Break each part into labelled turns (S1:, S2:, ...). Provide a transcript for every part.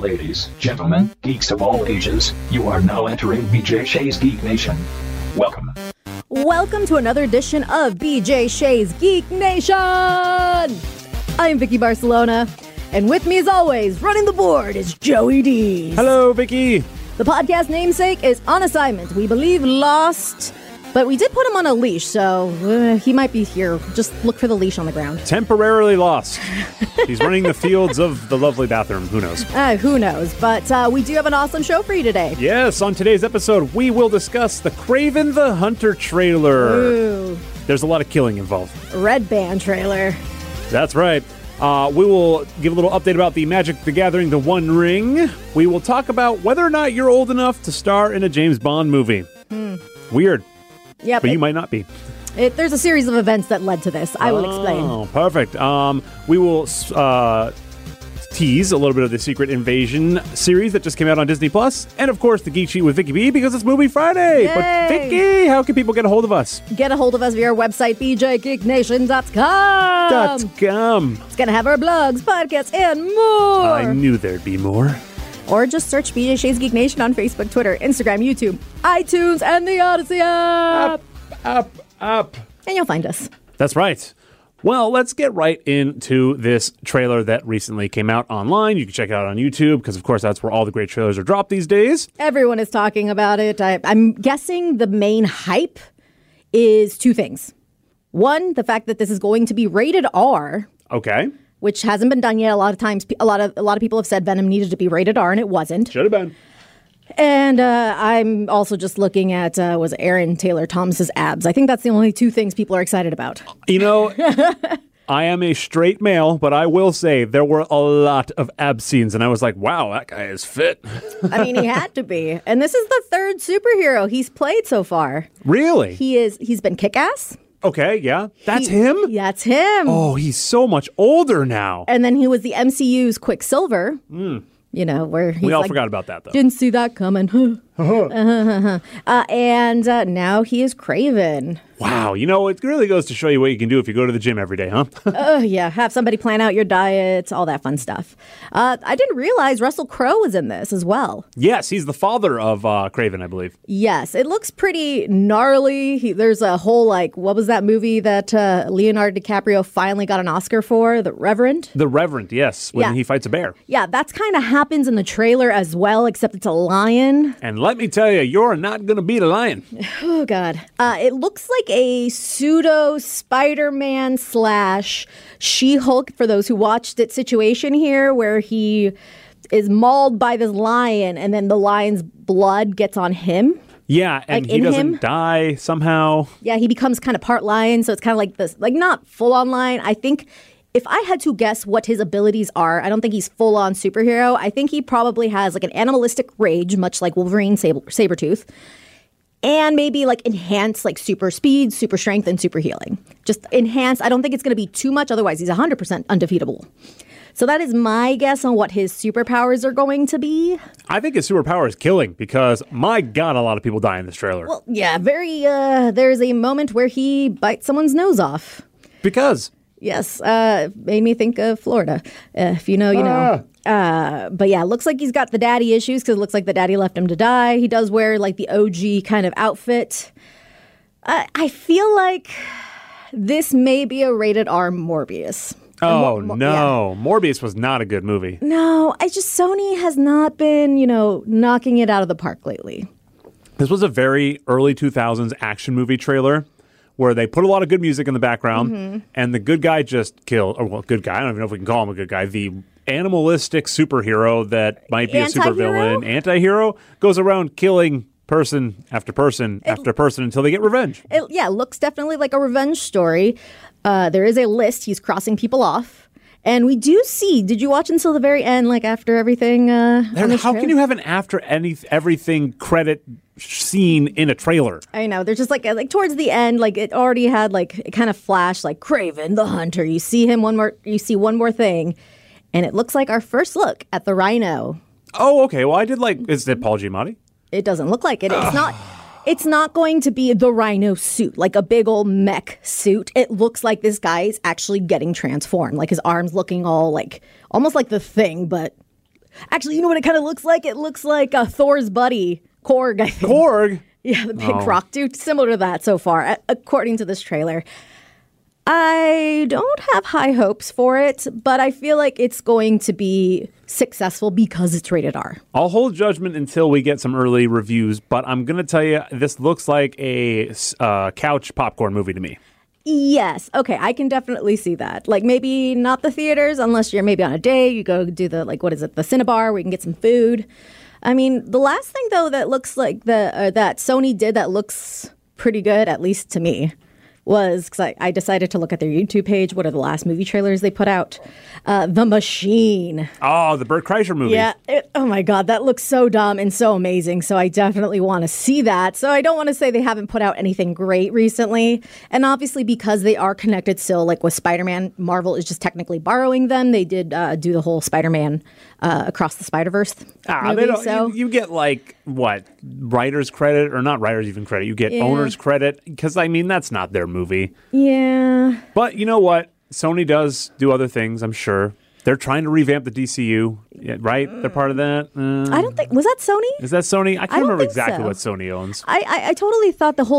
S1: Ladies, gentlemen, geeks of all ages, you are now entering BJ Shea's Geek Nation. Welcome.
S2: Welcome to another edition of BJ Shea's Geek Nation! I'm Vicky Barcelona, and with me as always, running the board is Joey Dees.
S3: Hello, Vicky.
S2: The podcast namesake is on assignment. We believe lost, but we did put him on a leash, so he might be here. Just look for the leash on the ground.
S3: Temporarily lost. He's running the fields of the lovely bathroom. Who knows?
S2: Who knows? But we do have an awesome show for you today.
S3: Yes, on today's episode, we will discuss the Kraven the Hunter trailer.
S2: Ooh.
S3: There's a lot of killing involved.
S2: Red Band trailer.
S3: That's right. We will give a little update about the Magic the Gathering The One Ring. We will talk about whether or not you're old enough to star in a James Bond movie. Weird.
S2: Yep.
S3: But you might not be.
S2: There's a series of events that led to this. I will explain.
S3: Oh, perfect. We will tease a little bit of the Secret Invasion series that just came out on Disney+. And, of course, the Geek Sheet with Vicky B, because it's Movie Friday.
S2: Yay.
S3: But, Vicky, how can people get a hold of us?
S2: Get a hold of us via our website, bjgeeknation.com. It's going to have our blogs, podcasts, and more.
S3: I knew there'd be more.
S2: Or just search BJ Shea's Geek Nation on Facebook, Twitter, Instagram, YouTube, iTunes, and the Odyssey app.
S3: Up.
S2: And you'll find us.
S3: That's right. Well, let's get right into this trailer that recently came out online. You can check it out on YouTube because, of course, that's where all the great trailers are dropped these days.
S2: Everyone is talking about it. I'm guessing the main hype is two things. One, the fact that this is going to be rated R.
S3: Okay.
S2: Which hasn't been done yet. A lot of times, a lot of people have said Venom needed to be rated R, and it wasn't.
S3: Should have been.
S2: And I'm also just looking at, was Aaron Taylor Thomas's abs. I think that's the only two things people are excited about.
S3: You know, I am a straight male, but I will say there were a lot of ab scenes, and I was like, wow, that guy is fit.
S2: I mean, he had to be. And this is the third superhero he's played so far.
S3: Really?
S2: He's been Kick-Ass.
S3: Okay, yeah. That's him?
S2: That's him.
S3: Oh, he's so much older now.
S2: And then he was the MCU's Quicksilver. You know, where he's
S3: we all forgot about that, though.
S2: Didn't see that coming. And now he is Kraven.
S3: Wow. You know, it really goes to show you what you can do if you go to the gym every day, huh?
S2: Yeah. Have somebody plan out your diet, all that fun stuff. I didn't realize Russell Crowe was in this as well.
S3: Yes, he's the father of Kraven, I believe.
S2: Yes. It looks pretty gnarly. There's a whole, what was that movie that Leonardo DiCaprio finally got an Oscar for? The Reverend?
S3: The Reverend, yes, when he fights a bear.
S2: Yeah, that's kind of happens in the trailer as well, except it's a lion.
S3: And let me tell you, you're not going to beat a lion.
S2: Oh, God. It looks like a pseudo Spider-Man / She-Hulk, for those who watched it, situation here where he is mauled by this lion and then the lion's blood gets on him.
S3: Yeah, and he doesn't die somehow.
S2: Yeah, he becomes kind of part lion, so it's kind of like this, not full-on lion. I think if I had to guess what his abilities are, I don't think he's full-on superhero. I think he probably has an animalistic rage, much like Wolverine, Sabretooth. And maybe enhanced super speed, super strength, and super healing. Just enhanced. I don't think it's going to be too much. Otherwise, he's 100% undefeatable. So that is my guess on what his superpowers are going to be.
S3: I think his superpower is killing because, my God, a lot of people die in this trailer.
S2: Well, yeah, there's a moment where he bites someone's nose off.
S3: Because?
S2: Yes, made me think of Florida. If you know, you know. But yeah, looks like he's got the daddy issues because it looks like the daddy left him to die. He does wear the OG kind of outfit. I feel like this may be a rated R Morbius.
S3: Oh, no. Yeah. Morbius was not a good movie.
S2: No, Sony has not been, knocking it out of the park lately.
S3: This was a very early 2000s action movie trailer where they put a lot of good music in the background and the good guy just killed, good guy, I don't even know if we can call him a good guy, the animalistic superhero that might be a supervillain, anti-hero, goes around killing person after person after person until they get revenge.
S2: It looks definitely like a revenge story. There is a list. He's crossing people off. And we do see, did you watch until the very end, after everything?
S3: How can you have an after everything credit scene in a trailer?
S2: I know. They're just towards the end, it already had it kind of flashed Kraven the Hunter. You see him you see one more thing. And it looks like our first look at the Rhino.
S3: Oh, okay. Well, I did is it Paul Giamatti?
S2: It doesn't look like it. It's not. It's not going to be the Rhino suit, a big old mech suit. It looks like this guy is actually getting transformed. His arms looking all almost like the Thing, but Actually, you know what it kind of looks like? It looks like Thor's buddy, Korg, I think.
S3: Korg?
S2: Yeah, the big rock dude. Similar to that so far, according to this trailer. I don't have high hopes for it, but I feel like it's going to be successful because it's rated R.
S3: I'll hold judgment until we get some early reviews, but I'm going to tell you, this looks like a couch popcorn movie to me.
S2: Yes. Okay, I can definitely see that. Like maybe not the theaters, unless you're maybe on a day, you go do the, like, what is it, the Cinebar where you can get some food. I mean, the last thing, though, that looks like that Sony did that looks pretty good, at least to me, was because I decided to look at their YouTube page. What are the last movie trailers they put out? The Machine.
S3: Oh, the Bert Kreischer movie.
S2: Yeah. Oh, my God. That looks so dumb and so amazing. So I definitely want to see that. So I don't want to say they haven't put out anything great recently. And obviously, because they are connected still, like with Spider-Man, Marvel is just technically borrowing them. They did do the whole Spider-Man Across the Spider-Verse movie.
S3: They don't,
S2: so
S3: you get, like, what, writer's credit, or not writer's even credit. You get owner's credit, because, I mean, that's not their movie.
S2: Yeah.
S3: But you know what? Sony does do other things, I'm sure. They're trying to revamp the DCU, right? They're part of that.
S2: I don't think, was that Sony?
S3: Is that Sony? I can't remember exactly
S2: so.
S3: what Sony owns.
S2: I totally thought the whole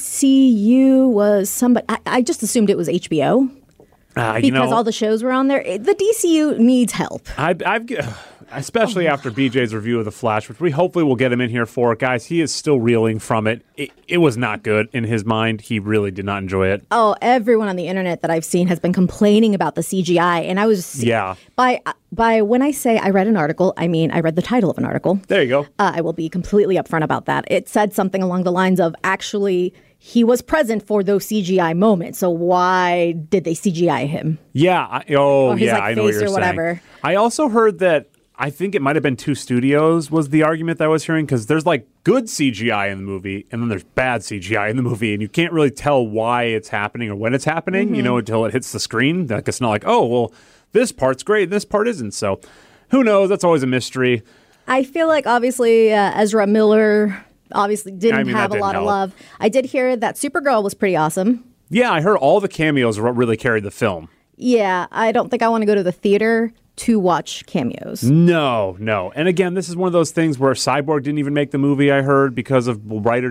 S2: DCU was somebody. I just assumed it was HBO because all the shows were on there. The DCU needs help.
S3: Especially after BJ's review of The Flash, which we hopefully will get him in here for. Guys, he is still reeling from it. It was not good in his mind. He really did not enjoy it.
S2: Oh, everyone on the internet that I've seen has been complaining about the CGI. And I was...
S3: Yeah.
S2: By when I say I read an article, I mean I read the title of an article.
S3: There you go.
S2: I will be completely upfront about that. It said something along the lines of, actually, he was present for those CGI moments. So why did they CGI him?
S3: Yeah. I know what you're saying.
S2: Whatever.
S3: I also heard that I think it might have been two studios was the argument that I was hearing, because there's like good CGI in the movie and then there's bad CGI in the movie, and you can't really tell why it's happening or when it's happening, until it hits the screen. Like, it's not like, oh, well, this part's great and this part isn't. So who knows? That's always a mystery.
S2: I feel like, obviously, Ezra Miller obviously didn't have a lot of love. I did hear that Supergirl was pretty awesome.
S3: Yeah, I heard all the cameos really carried the film.
S2: Yeah, I don't think I want to go to the theater to watch cameos.
S3: No. And again, this is one of those things where Cyborg didn't even make the movie, I heard, because of writer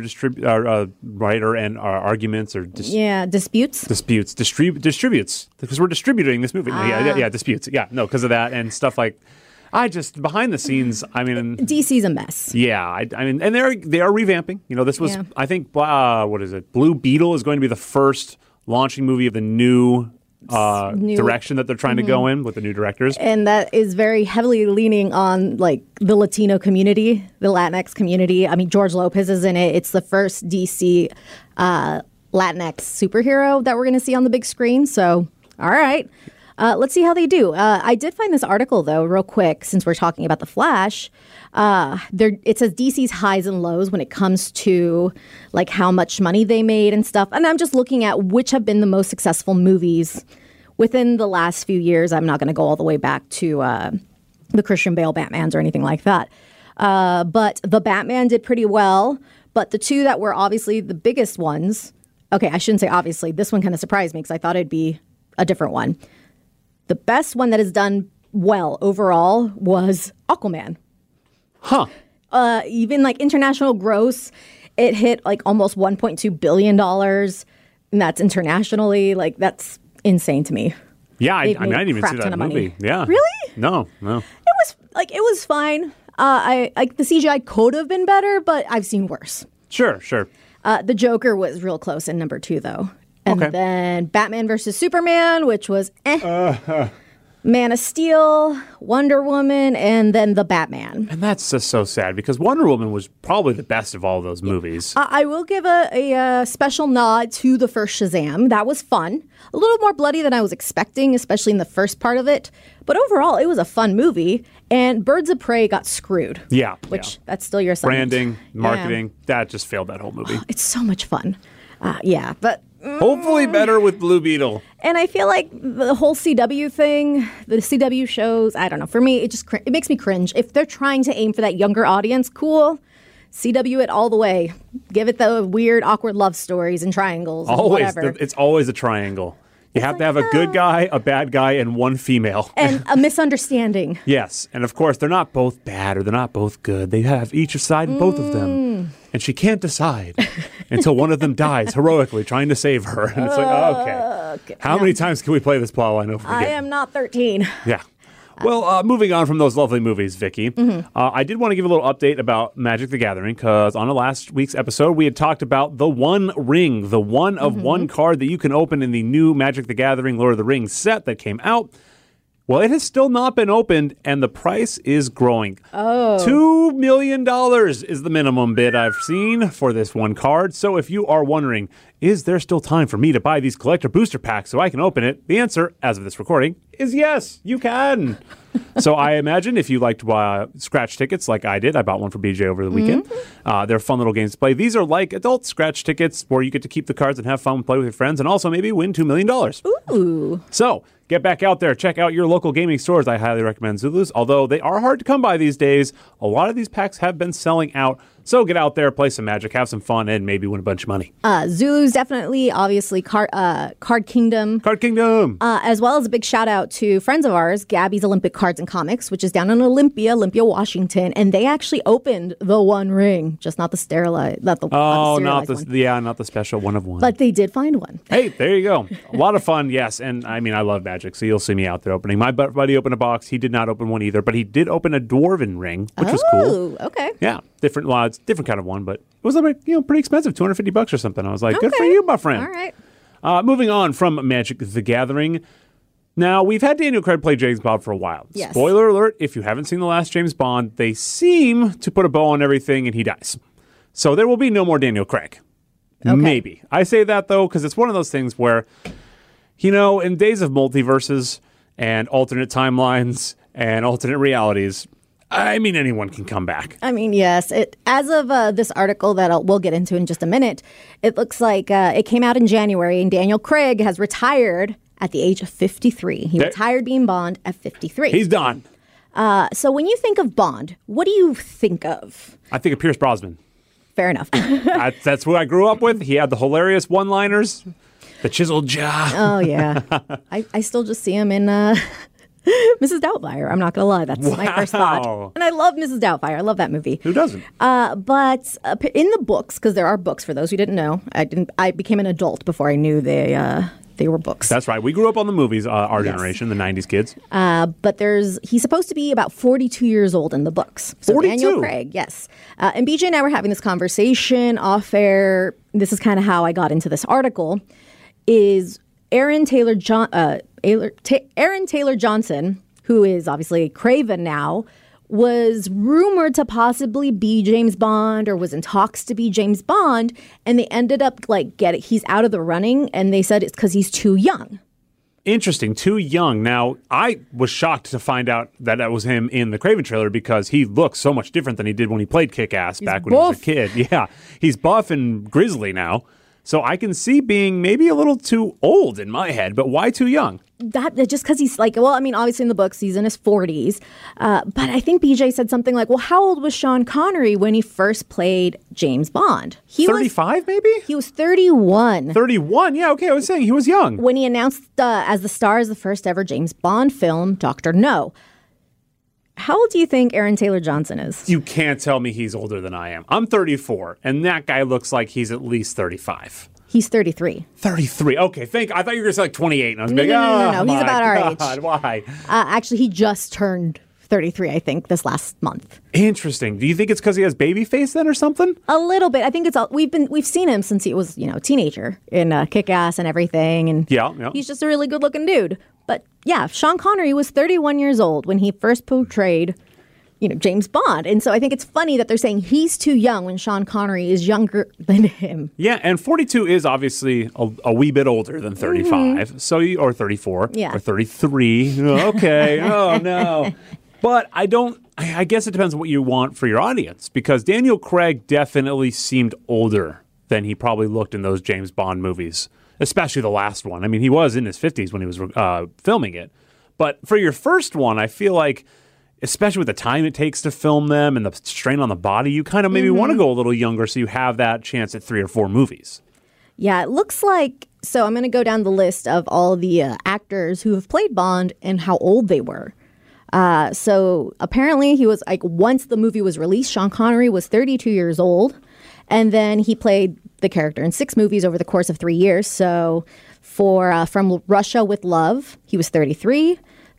S3: and arguments or
S2: disputes.
S3: Distributes, because we're distributing this movie. Yeah, disputes. Yeah, no, because of that and stuff like. Behind the scenes, I mean,
S2: DC's a mess.
S3: Yeah, I mean, and they are revamping. This was, I think, what is it? Blue Beetle is going to be the first launching movie of the new direction that they're trying to go in with the new directors. And
S2: that is very heavily leaning on like the Latino community, the Latinx community. I mean, George Lopez is in it. It's the first DC Latinx superhero that we're going to see on the big screen. So, all right. Let's see how they do. I did find this article, though, real quick, since we're talking about The Flash. It says DC's highs and lows when it comes to like how much money they made and stuff. And I'm just looking at which have been the most successful movies within the last few years. I'm not going to go all the way back to the Christian Bale Batmans or anything like that. But the Batman did pretty well. But the two that were obviously the biggest ones. Okay, I shouldn't say obviously. This one kind of surprised me because I thought it'd be a different one. The best one that has done well overall was Aquaman.
S3: Huh.
S2: Even like international gross, it hit like almost $1.2 billion. And that's internationally. Like, that's insane to me.
S3: Yeah, I didn't even see that movie. Yeah.
S2: Really?
S3: No.
S2: It was fine. The CGI could have been better, but I've seen worse.
S3: Sure.
S2: The Joker was real close in number 2, though. And then Batman versus Superman, which was Man of Steel, Wonder Woman, and then The Batman.
S3: And that's just so sad because Wonder Woman was probably the best of all those movies.
S2: I will give a special nod to the first Shazam. That was fun. A little more bloody than I was expecting, especially in the first part of it. But overall, it was a fun movie. And Birds of Prey got screwed.
S3: Yeah.
S2: That's still your assignment.
S3: Branding, marketing, that just failed that whole movie.
S2: It's so much fun. But...
S3: hopefully better with Blue Beetle.
S2: And I feel like the whole CW thing, the CW shows, I don't know. For me, it makes me cringe. If they're trying to aim for that younger audience, cool. CW it all the way. Give it the weird, awkward love stories and triangles. And whatever.
S3: It's always a triangle. You have to have a good guy, a bad guy, and one female.
S2: And a misunderstanding.
S3: Yes. And of course, they're not both bad or they're not both good. They have each side in both of them. And she can't decide until one of them dies heroically trying to save her. And it's like, okay. How many times can we play this plot line over again?
S2: I am not 13.
S3: Yeah. Well, moving on from those lovely movies, Vicky, I did want to give a little update about Magic the Gathering because on the last week's episode, we had talked about the One Ring, the one of one card that you can open in the new Magic the Gathering Lord of the Rings set that came out. Well, it has still not been opened, and the price is growing. $2 million is the minimum bid I've seen for this one card. So if you are wondering, is there still time for me to buy these collector booster packs so I can open it? The answer, as of this recording, is yes, you can. So I imagine if you like to buy scratch tickets like I did, I bought one for BJ over the weekend. They're fun little games to play. These are like adult scratch tickets where you get to keep the cards and have fun and play with your friends and also maybe win $2 million.
S2: Ooh.
S3: So get back out there. Check out your local gaming stores. I highly recommend Zulu's. Although they are hard to come by these days, a lot of these packs have been selling out. So get out there, play some Magic, have some fun, and maybe win a bunch of money.
S2: Zulu's definitely, obviously, Card Kingdom.
S3: Card Kingdom.
S2: As well as a big shout out to friends of ours, Gabby's Olympic Cards and Comics, which is down in Olympia, Washington. And they actually opened the One Ring, just not the sterilized, not the
S3: not
S2: one.
S3: not the special one of one.
S2: But they did find one.
S3: Hey, there you go. A lot of fun, yes. And I mean, I love Magic, so you'll see me out there opening. My buddy opened a box. He did not open one either, but he did open a Dwarven ring, which was cool.
S2: Oh, okay.
S3: Yeah, different lots, different kind of one, but it was pretty expensive, $250 or something. I was like, good for you, my friend.
S2: All right.
S3: Moving on from Magic the Gathering. Now, we've had Daniel Craig play James Bond for a while.
S2: Yes.
S3: Spoiler alert, if you haven't seen the last James Bond, they seem to put a bow on everything and he dies. So there will be no more Daniel Craig.
S2: Okay.
S3: Maybe. I say that, though, because it's one of those things where, in days of multiverses and alternate timelines and alternate realities, I mean, anyone can come back.
S2: I mean, yes. As of this article that we'll get into in just a minute, it looks like it came out in January, and Daniel Craig has retired at the age of 53. He retired being Bond at 53.
S3: He's done.
S2: So when you think of Bond, what do you think of?
S3: I think of Pierce Brosnan.
S2: Fair enough.
S3: That's who I grew up with. He had the hilarious one-liners, the chiseled jaw.
S2: Oh, yeah. I still just see him in... Mrs. Doubtfire. I'm not going to lie. That's my first thought. And I love Mrs. Doubtfire. I love that movie.
S3: Who doesn't?
S2: But in the books, because there are books for those who didn't know, I became an adult before I knew they were books.
S3: That's right. We grew up on the movies, our generation, the 90s kids.
S2: But he's supposed to be about 42 years old in the books. So
S3: 42?
S2: Daniel Craig, yes. And BJ and I were having this conversation off air. This is kind of how I got into this article, is Aaron Taylor Johnson, who is obviously Kraven now, was rumored to possibly be James Bond or was in talks to be James Bond, and they ended up he's out of the running, and they said it's because he's too young.
S3: Interesting, too young. Now, I was shocked to find out that was him in the Kraven trailer because he looks so much different than he did when he played Kick-Ass back when he was a kid. Yeah, he's buff and grizzly now. So I can see being maybe a little too old in my head, but why too young?
S2: That just because he's obviously in the books, he's in his 40s. But I think BJ said something like, well, how old was Sean Connery when he first played James Bond?
S3: 35 maybe?
S2: He was 31.
S3: 31? Yeah, okay, I was saying he was young.
S2: When he announced as the star of the first ever James Bond film, Dr. No. How old do you think Aaron Taylor Johnson is?
S3: You can't tell me he's older than I am. I'm 34, and that guy looks like he's at least 35.
S2: He's 33.
S3: 33. Okay, I thought you were going to say like 28. And I was like,
S2: no. He's about our age.
S3: Why?
S2: Actually, he just turned 33, I think, this last month.
S3: Interesting. Do you think it's because he has baby face then or something?
S2: A little bit. I think it's all we've seen him since he was, a teenager in Kick-Ass and everything. And
S3: yeah.
S2: He's just a really good looking dude. But yeah, Sean Connery was 31 years old when he first portrayed, James Bond. And so I think it's funny that they're saying he's too young when Sean Connery is younger than him.
S3: Yeah, and 42 is obviously a wee bit older than 35. So or 34 or 33. Okay. Oh no. But I guess it depends on what you want for your audience, because Daniel Craig definitely seemed older than he probably looked in those James Bond movies, especially the last one. I mean, he was in his 50s when he was filming it. But for your first one, I feel like, especially with the time it takes to film them and the strain on the body, you kind of maybe want to go a little younger so you have that chance at 3 or 4 movies.
S2: Yeah, it looks like So I'm going to go down the list of all the actors who have played Bond and how old they were. So apparently he was like, once the movie was released, Sean Connery was 32 years old. And then he played the character in 6 movies over the course of 3 years. So for From Russia with Love, he was 33.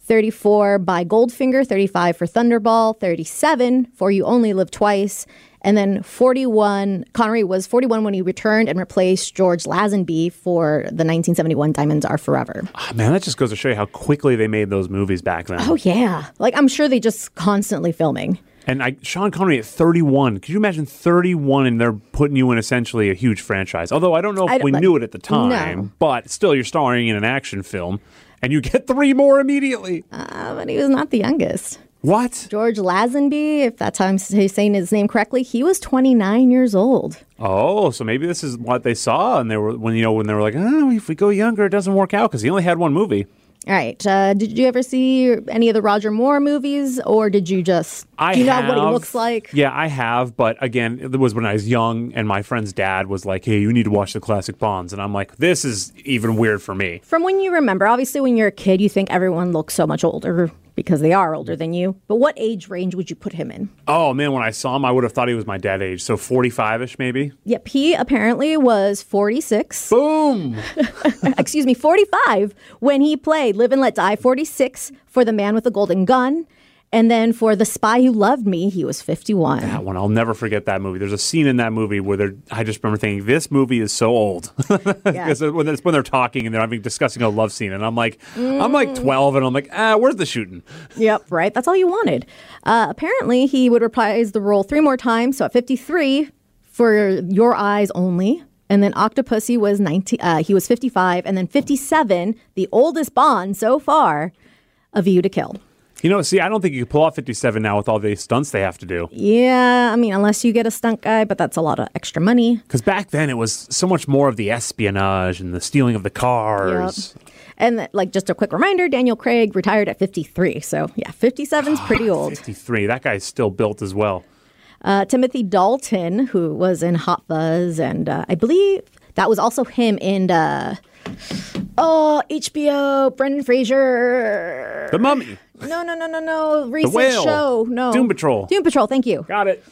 S2: 34 by Goldfinger, 35 for Thunderball, 37 for You Only Live Twice, and then 41, Connery was 41 when he returned and replaced George Lazenby for the 1971 Diamonds Are Forever.
S3: Oh, man, that just goes to show you how quickly they made those movies back then.
S2: Oh, yeah. Like, I'm sure they just constantly filming.
S3: And Sean Connery at 31. Could you imagine 31 and they're putting you in essentially a huge franchise? Although I don't know if we knew it at the time, but still you're starring in an action film and you get 3 more immediately.
S2: But he was not the youngest.
S3: What?
S2: George Lazenby, if that's how I'm saying his name correctly, he was 29 years old.
S3: Oh, so maybe this is what they saw, and they were when they were like, oh, if we go younger, it doesn't work out because he only had 1 movie.
S2: All right. Did you ever see any of the Roger Moore movies, or did you just do you know what he looks like?
S3: Yeah, I have, but again, it was when I was young, and my friend's dad was like, "Hey, you need to watch the classic Bonds," and I'm like, "This is even weird for me."
S2: From when you remember, obviously, when you're a kid, you think everyone looks so much older because they are older than you. But what age range would you put him in?
S3: Oh man, when I saw him, I would have thought he was my dad age, so 45ish maybe.
S2: Yep, he apparently was 46.
S3: Boom.
S2: Excuse me, 45 when he played Live and Let Die. 46 for The Man with the Golden Gun. And then for The Spy Who Loved Me, he was 51.
S3: That one, I'll never forget that movie. There's a scene in that movie where I just remember thinking, this movie is so old. Because when they're talking and they're discussing a love scene, and I'm like 12, and I'm like, where's the shooting?
S2: Yep, right. That's all you wanted. Apparently, he would reprise the role 3 more times. So at 53 for Your Eyes Only. And then Octopussy was 19. He was 55. And then 57, the oldest Bond so far, A View to Kill.
S3: You know, see, I don't think you could pull off 57 now with all the stunts they have to do.
S2: Yeah, I mean, unless you get a stunt guy, but that's a lot of extra money.
S3: Because back then it was so much more of the espionage and the stealing of the cars.
S2: Yep. And just a quick reminder, Daniel Craig retired at 53. So, yeah, 57's pretty old.
S3: 53, that guy's still built as well.
S2: Timothy Dalton, who was in Hot Fuzz, and I believe that was also him in HBO, Brendan Fraser.
S3: The Mummy.
S2: No. Recent
S3: The Whale.
S2: show. No.
S3: Doom Patrol.
S2: Doom Patrol, thank you.
S3: Got it.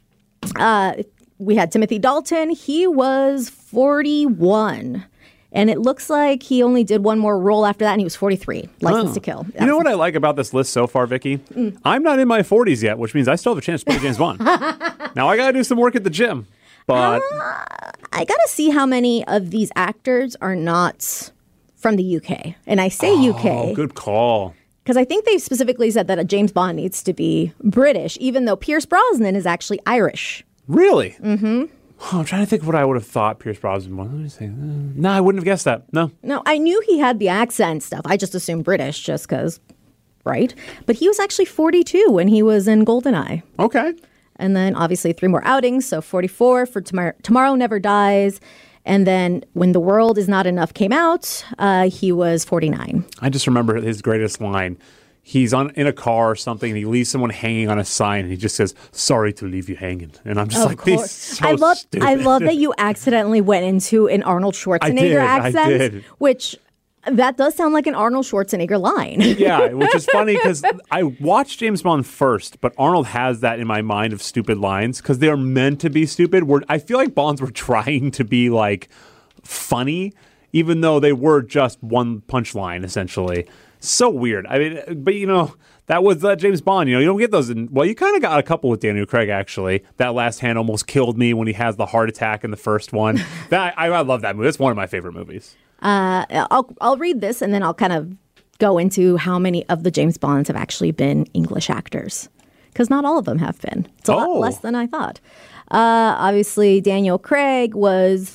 S2: We had Timothy Dalton. He was 41. And it looks like he only did 1 more role after that, and he was 43. License to Kill.
S3: You know what I like about this list so far, Vicky? I'm not in my 40s yet, which means I still have a chance to play James Bond. Now I got to do some work at the gym. But
S2: I got to see how many of these actors are not from the UK. And I say UK.
S3: Oh, good call.
S2: Because I think they specifically said that a James Bond needs to be British, even though Pierce Brosnan is actually Irish.
S3: Really? Mm-hmm. Oh, I'm trying to think of what I would have thought Pierce Brosnan was. Let me see. No, I wouldn't have guessed that. No.
S2: No, I knew he had the accent stuff. I just assumed British just because, right? But he was actually 42 when he was in GoldenEye.
S3: Okay.
S2: And then obviously 3 more outings. So 44 for Tomorrow Never Dies. And then When the World Is Not Enough came out, he was 49.
S3: I just remember his greatest line. He's in a car or something, and he leaves someone hanging on a sign, and he just says, "Sorry to leave you hanging." And I'm just like, this is so stupid.
S2: I love that you accidentally went into an Arnold Schwarzenegger accent, which that does sound like an Arnold Schwarzenegger line.
S3: Yeah, which is funny because I watched James Bond first, but Arnold has that in my mind of stupid lines because they're meant to be stupid. I feel like Bonds were trying to be funny, even though they were just one punchline essentially. So weird. I mean, but that was James Bond. You don't get those. You kind of got a couple with Daniel Craig actually. That Last Hand almost killed me when he has the heart attack in the first one. I love that movie. That's one of my favorite movies.
S2: I'll read this and then I'll kind of go into how many of the James Bonds have actually been English actors, because not all of them have been. It's a lot less than I thought. Obviously, Daniel Craig was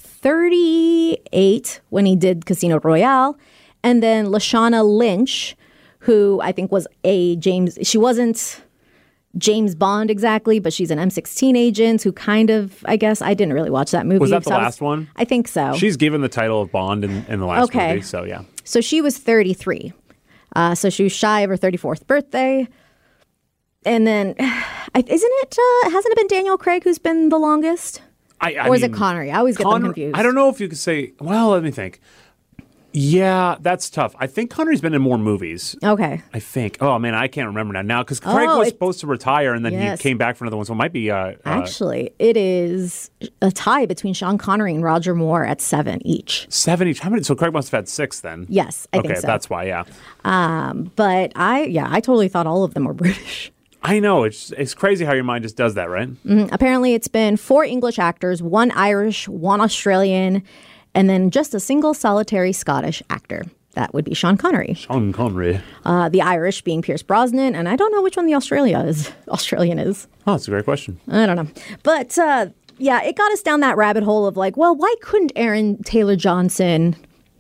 S2: 38 when he did Casino Royale. And then Lashana Lynch, who I think was she wasn't James Bond exactly, but she's an M16 agent who kind of, I guess, I didn't really watch that movie.
S3: Was that the last one?
S2: I think so.
S3: She's given the title of Bond in the last movie, so yeah.
S2: So she was 33. So she was shy of her 34th birthday. And then, hasn't it been Daniel Craig who's been the longest? Or is it Connery? I always get them confused.
S3: I don't know if you could say. Well, let me think. Yeah, that's tough. I think Connery's been in more movies.
S2: Okay.
S3: I think. Oh, man, I can't remember now. Because Craig was supposed to retire, and then he came back for another one. So it might be...
S2: Actually, it is a tie between Sean Connery and Roger Moore at 7 each.
S3: 7 each? How many? So Craig must have had 6 then.
S2: Yes, I think so.
S3: Okay, that's why, yeah.
S2: But I totally thought all of them were British.
S3: I know. It's crazy how your mind just does that, right?
S2: Mm-hmm. Apparently, it's been 4 English actors, 1 Irish, 1 Australian, and then just a single solitary Scottish actor. That would be Sean Connery.
S3: Sean Connery.
S2: The Irish being Pierce Brosnan, and I don't know which one the Australian is.
S3: Oh, that's a great question.
S2: I don't know. But, it got us down that rabbit hole of like, well, why couldn't Aaron Taylor Johnson...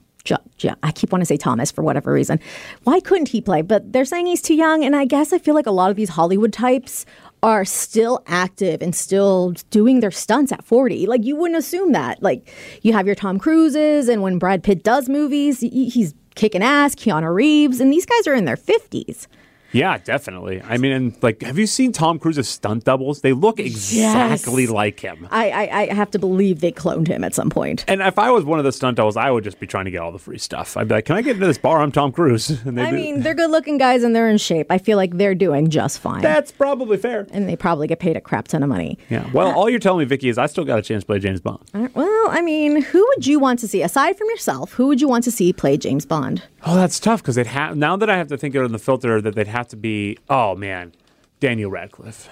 S2: I keep wanting to say Thomas for whatever reason. Why couldn't he play? But they're saying he's too young, and I guess I feel like a lot of these Hollywood types are still active and still doing their stunts at 40. Like, you wouldn't assume that. Like, you have your Tom Cruises, and when Brad Pitt does movies, he's kicking ass, Keanu Reeves, and these guys are in their 50s.
S3: Yeah, definitely. I mean, and like, have you seen Tom Cruise's stunt doubles? They look exactly like him.
S2: I have to believe they cloned him at some point.
S3: And if I was one of the stunt doubles, I would just be trying to get all the free stuff. I'd be like, can I get into this bar? I'm Tom Cruise. And
S2: they're good-looking guys and they're in shape. I feel like they're doing just fine.
S3: That's probably fair.
S2: And they probably get paid a crap ton of money.
S3: Yeah. Well, all you're telling me, Vicky, is I still got a chance to play James Bond.
S2: Well, I mean, who would you want to see, aside from yourself, who would you want to see play James Bond?
S3: Oh, that's tough because now that I have to think of it in the filter that they'd have to be, oh man, Daniel Radcliffe.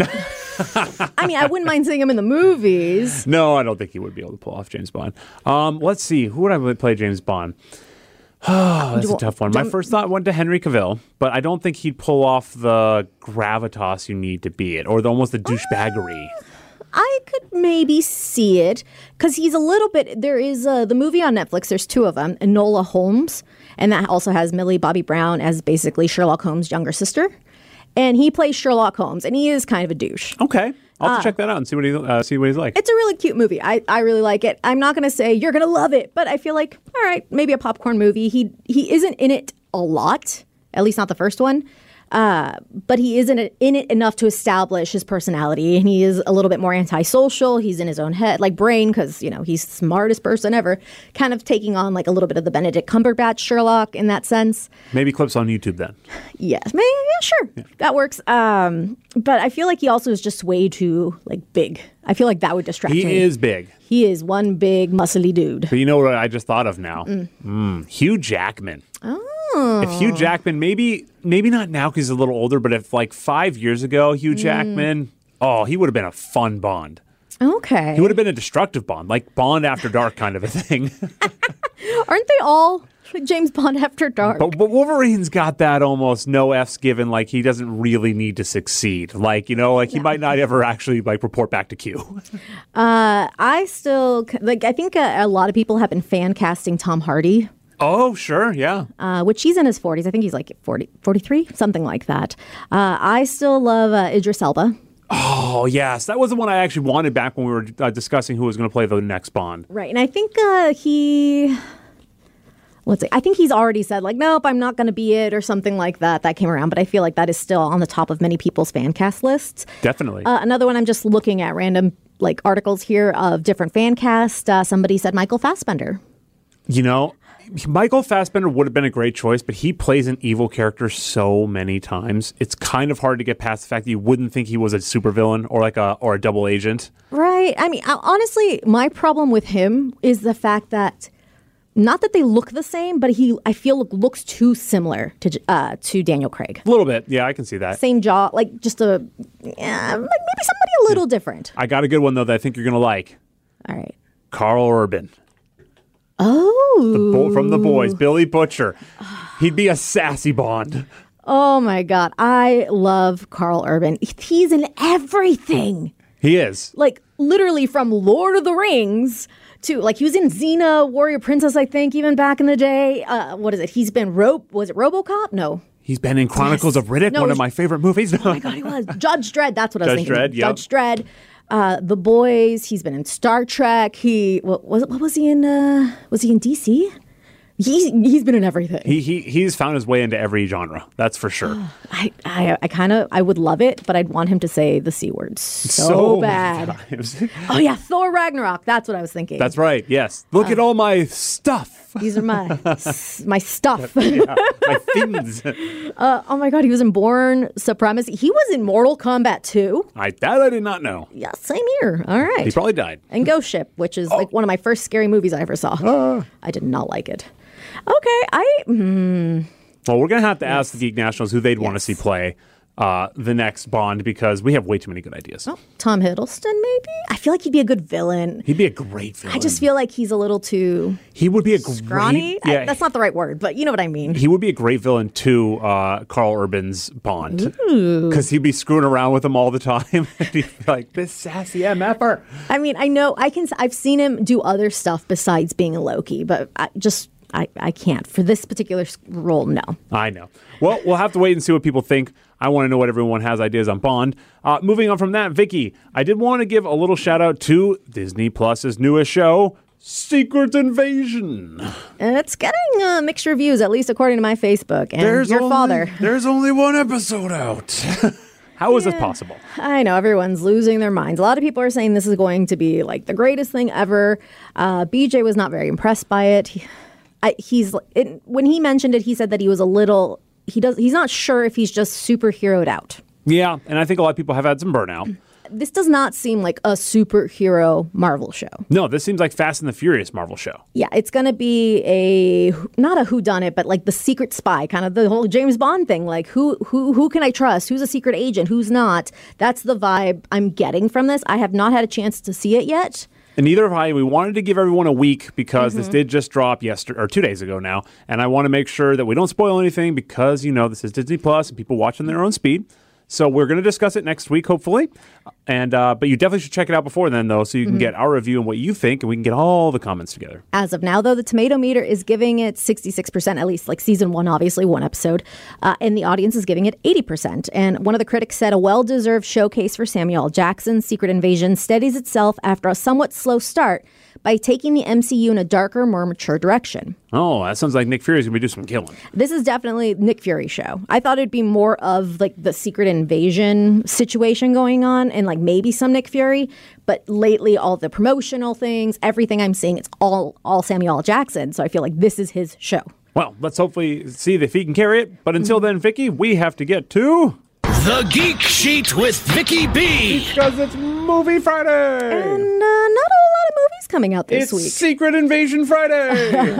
S2: I mean, I wouldn't mind seeing him in the movies.
S3: No, I don't think he would be able to pull off James Bond. Let's see, who would I play James Bond? Oh, that's a tough one. My first thought went to Henry Cavill, but I don't think he'd pull off the gravitas you need to be it, or almost the douchebaggery.
S2: I could maybe see it because he's a little bit. There is the movie on Netflix. There's 2 of them. Enola Holmes, and that also has Millie Bobby Brown as basically Sherlock Holmes' younger sister, and he plays Sherlock Holmes, and he is kind of a douche.
S3: Okay, I'll have to check that out and see what he's like.
S2: It's a really cute movie. I really like it. I'm not going to say you're going to love it, but I feel like all right, maybe a popcorn movie. He isn't in it a lot, at least not the first one. But he isn't in it enough to establish his personality, and he is a little bit more antisocial. He's in his own head, like Brain, because he's the smartest person ever. Kind of taking on like a little bit of the Benedict Cumberbatch Sherlock in that sense.
S3: Maybe clips on YouTube then.
S2: Yes, maybe, yeah, sure, that works. But I feel like he also is just way too like big. I feel like that would distract me.
S3: He is big.
S2: He is one big muscly dude.
S3: But you know what I just thought of now? Hugh Jackman.
S2: Oh.
S3: If Hugh Jackman, maybe not now because he's a little older, but if like 5 years ago, Hugh Jackman, he would have been a fun Bond.
S2: Okay.
S3: He would have been a destructive Bond, like Bond After Dark kind of a thing.
S2: Aren't they all James Bond After Dark?
S3: But Wolverine's got that almost no F's given, like he doesn't really need to succeed. Like, he might not ever actually like report back to Q.
S2: I still, I think a lot of people have been fan casting Tom Hardy.
S3: Oh, sure, yeah.
S2: Which he's in his 40s. I think he's like 40, 43, something like that. I still love Idris Elba.
S3: Oh, yes. That was the one I actually wanted back when we were discussing who was going to play the next Bond.
S2: Right, and I think I think he's already said, like, nope, I'm not going to be it or something like that. That came around, but I feel like that is still on the top of many people's fan cast lists.
S3: Definitely.
S2: Another one, I'm just looking at random like articles here of different fan casts. Somebody said Michael Fassbender.
S3: Michael Fassbender would have been a great choice, but he plays an evil character so many times. It's kind of hard to get past the fact that you wouldn't think he was a supervillain or a double agent.
S2: Right. I mean, honestly, my problem with him is the fact that not that they look the same, but I feel looks too similar to Daniel Craig.
S3: A little bit. Yeah, I can see that.
S2: Same jaw, like just like maybe somebody a little different.
S3: I got a good one though that I think you're going to like.
S2: All right.
S3: Carl Urban.
S2: Oh.
S3: From The Boys, Billy Butcher. He'd be a sassy Bond.
S2: Oh, my God. I love Carl Urban. He's in everything.
S3: He is.
S2: Like, literally from Lord of the Rings to, like, he was in Xena, Warrior Princess, I think, even back in the day. What is it? He's been was it RoboCop? No.
S3: He's been in Chronicles of Riddick, one of my favorite movies.
S2: Oh, my God, he was. Judge Dredd, that's what I was thinking.
S3: Dredd, yep.
S2: Judge Dredd. The Boys. He's been in Star Trek. What was he in? Was he in DC? He's been in everything.
S3: He's found his way into every genre. That's for sure.
S2: I would love it, but I'd want him to say the C word so bad. Oh yeah, Thor Ragnarok. That's what I was thinking.
S3: That's right. Yes. Look at all my stuff.
S2: These are my stuff.
S3: Yeah, my things.
S2: Oh my God, he was in Bourne Supremacy. He was in Mortal Kombat 2.
S3: I did not know.
S2: Yeah, same here. All right.
S3: He probably died.
S2: And Ghost Ship, which is like one of my first scary movies I ever saw. I did not like it. Okay,
S3: Well, we're going to have to ask the Geek Nationals who they'd want to see play the next Bond because we have way too many good ideas.
S2: Oh, Tom Hiddleston, maybe? I feel like he'd be a good villain.
S3: He'd be a great villain.
S2: I just feel like he's a little too
S3: He would be a
S2: scrawny.
S3: great... Yeah,
S2: That's not the right word, but you know what I mean.
S3: he would be a great villain to Carl Urban's Bond because he'd be screwing around with him all the time. And he'd be like, this sassy MFer.
S2: I mean, I know I've seen him do other stuff besides being a Loki, but I can't. For this particular role, no.
S3: I know. Well, we'll have to wait and see what people think. I want to know what everyone has ideas on Bond. Moving on from that, Vicky, I did want to give a little shout out to Disney Plus's newest show, Secret Invasion.
S2: It's getting mixed reviews, at least according to my Facebook and father.
S3: There's only one episode out. How is this possible?
S2: I know, everyone's losing their minds. A lot of people are saying this is going to be like the greatest thing ever. BJ was not very impressed by it. When he mentioned it, he said that he was he's not sure if he's just superheroed out.
S3: Yeah, and I think a lot of people have had some burnout.
S2: This does not seem like a superhero Marvel show.
S3: No, this seems like Fast and the Furious Marvel show.
S2: Yeah, it's going to be not a whodunit, but like the secret spy, kind of the whole James Bond thing. Like who can I trust? Who's a secret agent? Who's not? That's the vibe I'm getting from this. I have not had a chance to see it yet.
S3: And neither have I. We wanted to give everyone a week because this did just drop 2 days ago now. And I want to make sure that we don't spoil anything because, this is Disney Plus and people watch on their own speed. So we're going to discuss it next week, hopefully. And but you definitely should check it out before then, though, so you can get our review and what you think, and we can get all the comments together.
S2: As of now, though, the tomato meter is giving it 66%, at least like season 1, obviously, one episode. And the audience is giving it 80%. And one of the critics said a well-deserved showcase for Samuel L. Jackson's Secret Invasion steadies itself after a somewhat slow start by taking the MCU in a darker, more mature direction.
S3: Oh, that sounds like Nick Fury's going to be doing some killing.
S2: This is definitely Nick Fury's show. I thought it'd be more of like the Secret Invasion situation going on and like maybe some Nick Fury. But lately, all the promotional things, everything I'm seeing, it's all Samuel L. Jackson. So I feel like this is his show.
S3: Well, let's hopefully see if he can carry it. But until then, Vicky, we have to get to...
S4: The Geek Sheet with Vicky B.
S3: Because it's Movie Friday.
S2: And not a lot of movies coming out this week.
S3: It's Secret Invasion Friday.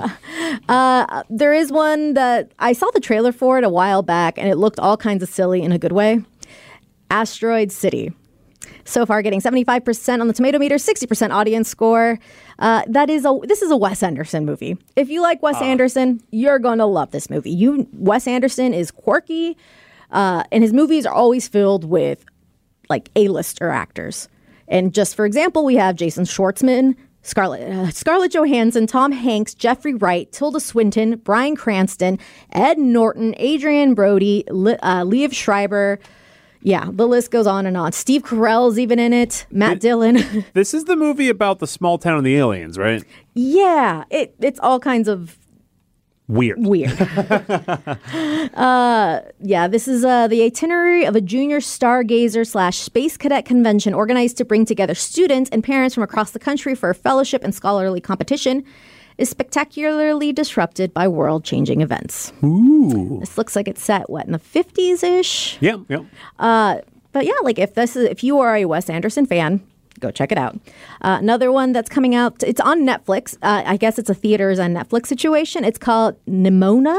S2: There is one that I saw the trailer for it a while back, and it looked all kinds of silly in a good way. Asteroid City. So far, getting 75% on the tomato meter, 60% audience score. This is a Wes Anderson movie. If you like Wes Anderson, you're going to love this movie. Wes Anderson is quirky. And his movies are always filled with like A-lister actors. And just for example, we have Jason Schwartzman, Scarlett Johansson, Tom Hanks, Jeffrey Wright, Tilda Swinton, Bryan Cranston, Ed Norton, Adrian Brody, Liev Schreiber. Yeah, the list goes on and on. Steve Carell's even in it. Matt Dillon.
S3: This is the movie about the small town and the aliens, right?
S2: Yeah, it's all kinds of
S3: Weird.
S2: Yeah, this is the itinerary of a junior stargazer / space cadet convention organized to bring together students and parents from across the country for a fellowship and scholarly competition is spectacularly disrupted by world-changing events.
S3: Ooh.
S2: This looks like it's set, in the 50s-ish?
S3: Yeah.
S2: But yeah, like if you are a Wes Anderson fan, go check it out. Another one that's coming out, it's on Netflix. I guess it's a theaters on Netflix situation. It's called Nimona,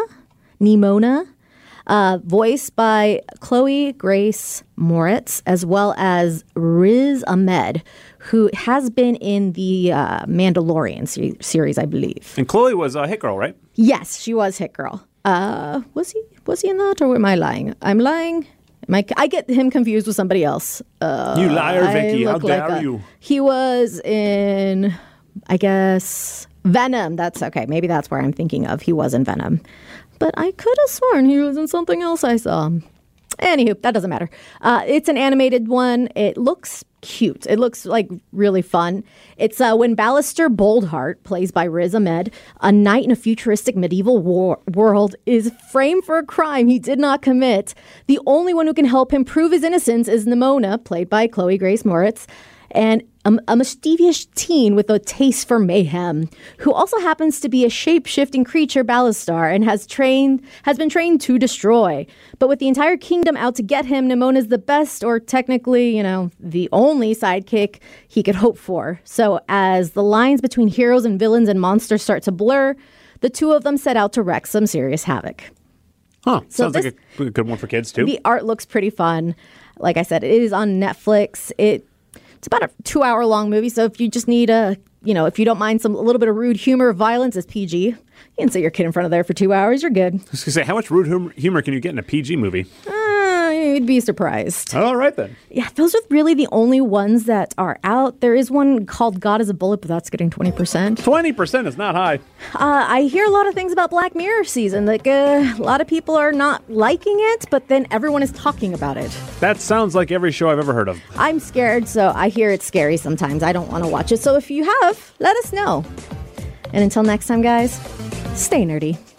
S2: voiced by Chloe Grace Moritz, as well as Riz Ahmed, who has been in the Mandalorian series, I believe.
S3: And Chloe was a hit girl, right?
S2: Yes, she was hit girl. Was he in that, or am I lying? I'm lying. I get him confused with somebody else.
S3: You liar, Vicky. How dare you?
S2: He was in, I guess, Venom. That's okay. Maybe that's where I'm thinking of. He was in Venom. But I could have sworn he was in something else I saw. Anywho, that doesn't matter. It's an animated one. It looks cute. It looks like really fun. It's when Ballister Boldheart, plays by Riz Ahmed, a knight in a futuristic medieval world, is framed for a crime he did not commit. The only one who can help him prove his innocence is Nimona, played by Chloe Grace Moritz, and a mischievous teen with a taste for mayhem, who also happens to be a shape-shifting creature, Ballistar, and has been trained to destroy. But with the entire kingdom out to get him, Nimona's the best, or technically, the only sidekick he could hope for. So as the lines between heroes and villains and monsters start to blur, the two of them set out to wreak some serious havoc.
S3: Huh.
S2: So
S3: Sounds like a good one for kids, too.
S2: The art looks pretty fun. Like I said, it is on Netflix. It's about a 2-hour-long movie, so if you just need if you don't mind a little bit of rude humor, violence, it's PG. You can sit your kid in front of there for 2 hours, you're good.
S3: I was going to say, how much rude humor can you get in a PG movie?
S2: You'd be surprised.
S3: All right, then.
S2: Yeah, those are really the only ones that are out. There is one called God is a Bullet, but that's getting 20%.
S3: 20% is not high.
S2: I hear a lot of things about Black Mirror season. Like, a lot of people are not liking it, but then everyone is talking about it.
S3: That sounds like every show I've ever heard of.
S2: I'm scared, so I hear it's scary sometimes. I don't want to watch it. So if you have, let us know. And until next time, guys, stay nerdy.